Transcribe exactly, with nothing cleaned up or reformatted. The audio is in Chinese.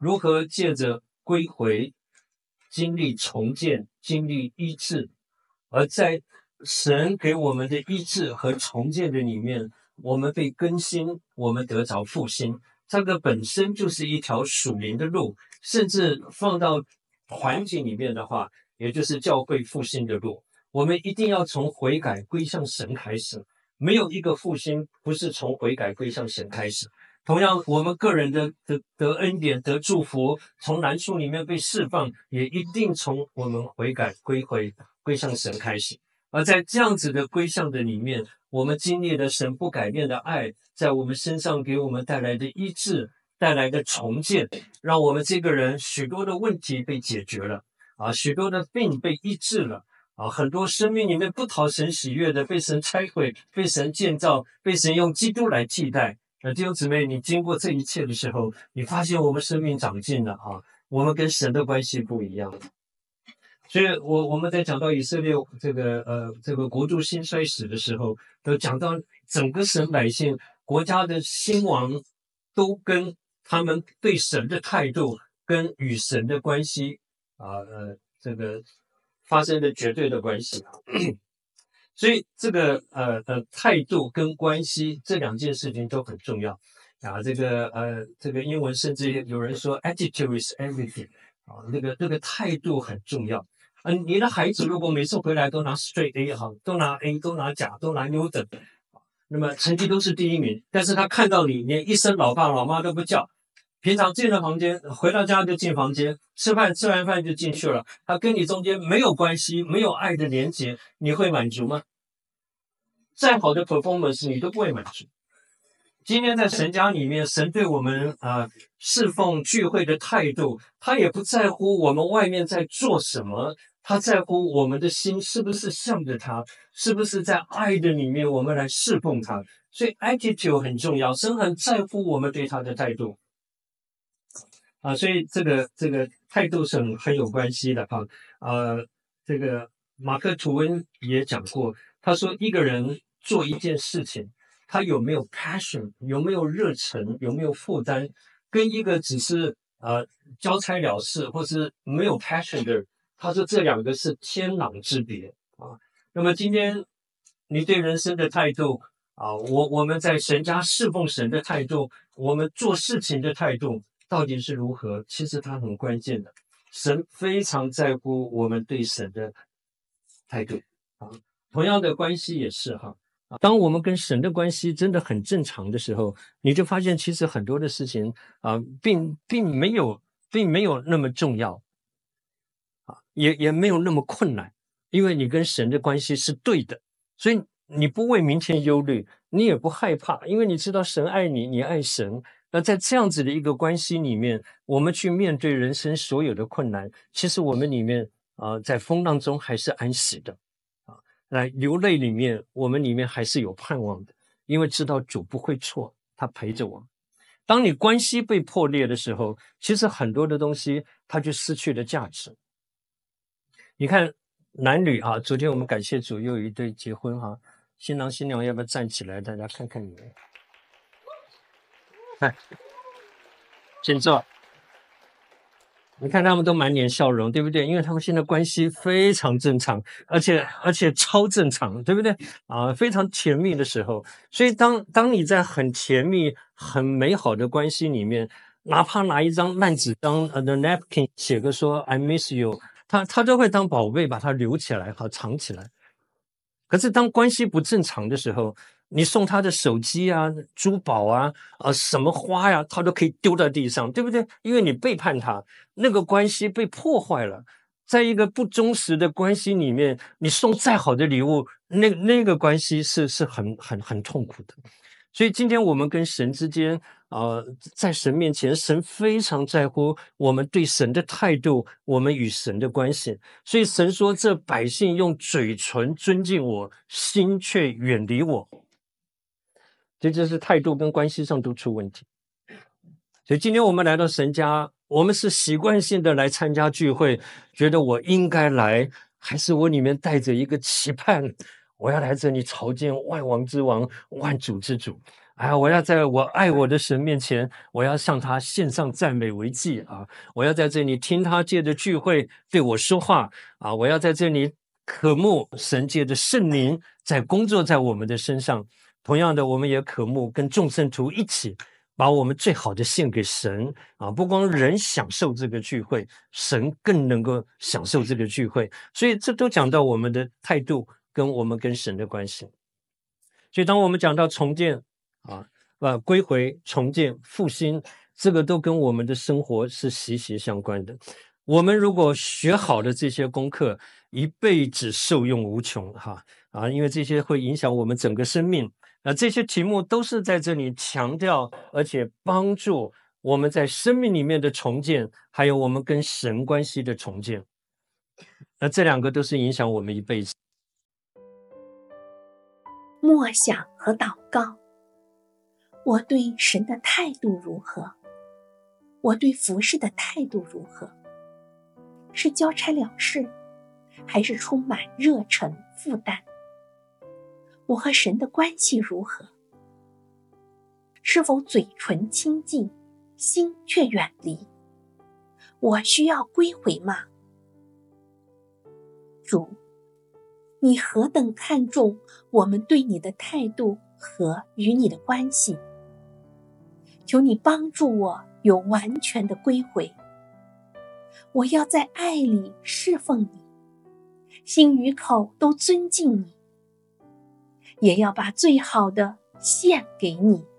如何借着归回经历重建，经历医治，而在神给我们的医治和重建的里面，我们被更新，我们得着复兴。这个本身就是一条属灵的路，甚至放到环境里面的话，也就是教会复兴的路。我们一定要从悔改归向神开始，没有一个复兴不是从悔改归向神开始。同样，我们个人的得得恩典、得祝福，从难处里面被释放，也一定从我们悔改归回归向神开始。而在这样子的归向的里面，我们经历了神不改变的爱，在我们身上给我们带来的医治，带来的重建，让我们这个人许多的问题被解决了啊，许多的病被医治了啊，很多生命里面不讨神喜悦的被神拆毁，被神建造，被神用基督来替代。那弟兄姊妹，你经过这一切的时候，你发现我们生命长进了啊，我们跟神的关系不一样了。所以我我们在讲到以色列这个呃这个国度兴衰史的时候，都讲到整个神百姓国家的兴亡，都跟他们对神的态度跟与神的关系啊呃这个发生了绝对的关系啊。所以这个呃呃态度跟关系这两件事情都很重要啊。这个呃这个英文甚至有人说 attitude is everything 啊，那个那个态度很重要。嗯、呃，你的孩子如果每次回来都拿 straight A 哈，都拿 A， 都拿甲，都拿 Newton， 那么成绩都是第一名，但是他看到你连一声老爸老妈都不叫，平常进了房间，回到家就进房间，吃饭吃完饭就进去了，他跟你中间没有关系，没有爱的连结，你会满足吗？再好的 performance 你都不会满足。今天在神家里面，神对我们啊、呃、侍奉聚会的态度，他也不在乎我们外面在做什么，他在乎我们的心是不是向着他，是不是在爱的里面我们来侍奉他。所以 attitude 很重要，神很在乎我们对他的态度啊，所以这个这个态度是很很有关系的哈。呃，这个马克吐温也讲过，他说一个人做一件事情，他有没有 passion， 有没有热忱，有没有负担，跟一个只是呃交差了事或是没有 passion 的人，他说这两个是天壤之别啊。那么今天你对人生的态度啊，我我们在神家侍奉神的态度，我们做事情的态度到底是如何？其实它很关键的，神非常在乎我们对神的态度啊。同样的关系也是哈。当我们跟神的关系真的很正常的时候，你就发现其实很多的事情啊，并并没有并没有那么重要啊，也也没有那么困难，因为你跟神的关系是对的，所以你不为明天忧虑，你也不害怕，因为你知道神爱你，你爱神。那在这样子的一个关系里面，我们去面对人生所有的困难，其实我们里面啊、呃，在风浪中还是安息的。来流泪里面，我们里面还是有盼望的，因为知道主不会错，他陪着我们。当你关系被破裂的时候，其实很多的东西它就失去了价值。你看男女啊，昨天我们感谢主又有一对结婚哈、啊，新郎新娘要不要站起来？大家看看你们，来，请坐。你看他们都满脸笑容，对不对？因为他们现在关系非常正常，而且而且超正常，对不对？啊，非常甜蜜的时候。所以当当你在很甜蜜、很美好的关系里面，哪怕拿一张烂纸张呃的 napkin 写个说 I miss you， 他他都会当宝贝把它留起来，好藏起来。可是当关系不正常的时候，你送他的手机啊、珠宝啊、呃什么花呀，他都可以丢在地上，对不对？因为你背叛他，那个关系被破坏了。在一个不忠实的关系里面，你送再好的礼物，那那个关系是是很很很痛苦的。所以今天我们跟神之间，呃，在神面前，神非常在乎我们对神的态度，我们与神的关系。所以神说：“这百姓用嘴唇尊敬我，心却远离我。”这就是态度跟关系上都出问题。所以今天我们来到神家，我们是习惯性的来参加聚会，觉得我应该来，还是我里面带着一个期盼，我要来这里朝见万王之王、万主之主哎呀，我要在我爱我的神面前，我要向他献上赞美为祭啊！我要在这里听他借着聚会对我说话啊！我要在这里渴慕神借着圣灵在工作在我们的身上。同样的，我们也渴慕跟众圣徒一起把我们最好的献给神啊！不光人享受这个聚会，神更能够享受这个聚会。所以这都讲到我们的态度跟我们跟神的关系。所以当我们讲到重建啊，呃，归回、重建、复兴，这个都跟我们的生活是息息相关的。我们如果学好了这些功课，一辈子受用无穷哈啊，因为这些会影响我们整个生命。那这些题目都是在这里强调，而且帮助我们在生命里面的重建，还有我们跟神关系的重建。那这两个都是影响我们一辈子。 默想和祷告，我对神的态度如何？我对服事的态度如何？是交差了事，还是充满热忱负担？我和神的关系如何？是否嘴唇亲近，心却远离？我需要归回吗？主，你何等看重我们对你的态度和与你的关系，求你帮助我有完全的归回。我要在爱里侍奉你，心与口都尊敬你，也要把最好的献给你。